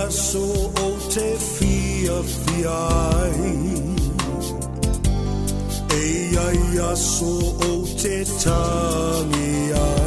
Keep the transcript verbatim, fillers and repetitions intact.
so o te fia fiai. E ai so o te tangi ai.